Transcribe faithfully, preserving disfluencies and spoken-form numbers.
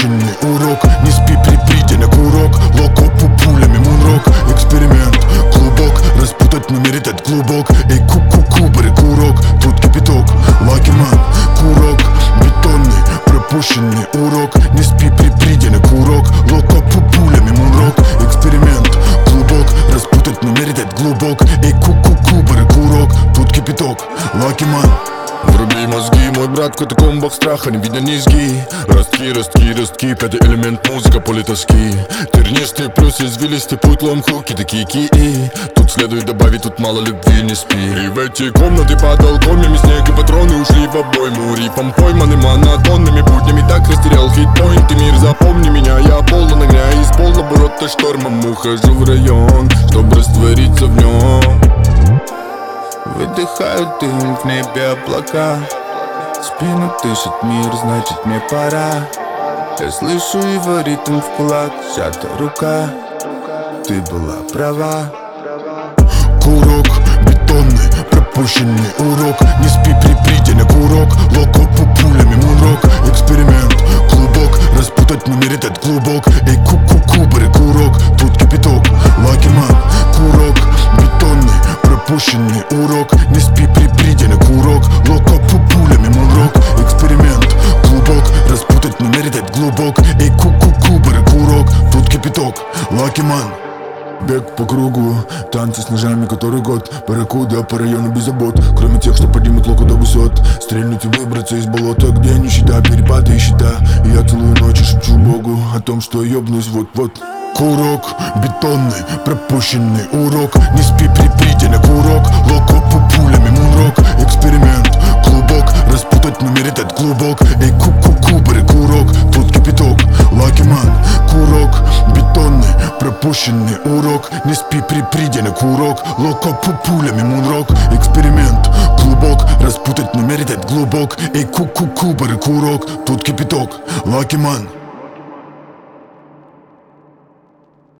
Пропущенный урок, не спи, припри, на курок. Локо по пулями, мунрок. Эксперимент, клубок, распутать номер этот клубок. Эй, ку-ку-ку, бери курок. Тут кипяток, лакиман, курок. Бетонный, пропущенный урок. Не спи, припри, на курок. Локо по пулями, мунрок. Эксперимент, клубок, распутать номер этот глубок. Эй, ку-ку-ку, бери курок. Тут кипяток, лакиман. Вруби мозги, мой брат, в катакомбах страха не видно низги. Ростки, ростки, ростки, пятый элемент, музыка, поле тоски. Тернистый плюс извилистый путь, лом, хуки, такие ки. Тут следует добавить, тут мало любви, не спи. И в эти комнаты под балконами снег и патроны ушли в обойму. Рифом пойманы монотонными буднями, так растерял хитпоинты. Мир, запомни меня, я полон огня, из полоборота штормом ухожу в район, чтобы раствориться в нем. Выдыхают дым в небе облака. Спину дышит мир, значит мне пора. Я слышу его ритм в кулак, сжата рука. Ты была права. Курок, бетонный, пропущенный урок. Не спи, припри, на курок. Локо по пулями, мунрок. Эксперимент, клубок, распутать номер этот клубок. Эй, ку-ку-ку, бери курок. Тут кипяток, лакиман, курок. Бетонный, пропущенный урок. Не спи, припри, на курок. Локо по пулями, мунрок. Эксперимент, клубок, распутать номер этот глубок. Эй, ку-ку-ку, бери курок. Тут кипяток, лакиман. Бег по кругу, танцы с ножами, который год. Паракуда по району без забот, кроме тех, что поднимут локу до высот. Стрельнуть и выбраться из болота, где нищета, перепады и счета. И я целую ночь и шепчу Богу о том, что ёбнусь вот-вот. Курок, бетонный, пропущенный урок. Не спи, припри, на курок. Локо по пулями, мунрок. Эксперимент, клубок, распутать номер этот клубок. Эй, ку-ку-ку, бери курок. Тут кипяток, лакиман, курок. Бетонный, пропущенный урок. Не спи, припри, на курок. Локо по пулями, мунрок. Эксперимент, клубок, распутать номер этот глубок. Эй, ку-ку-ку, бери курок. Тут кипяток, лакиман.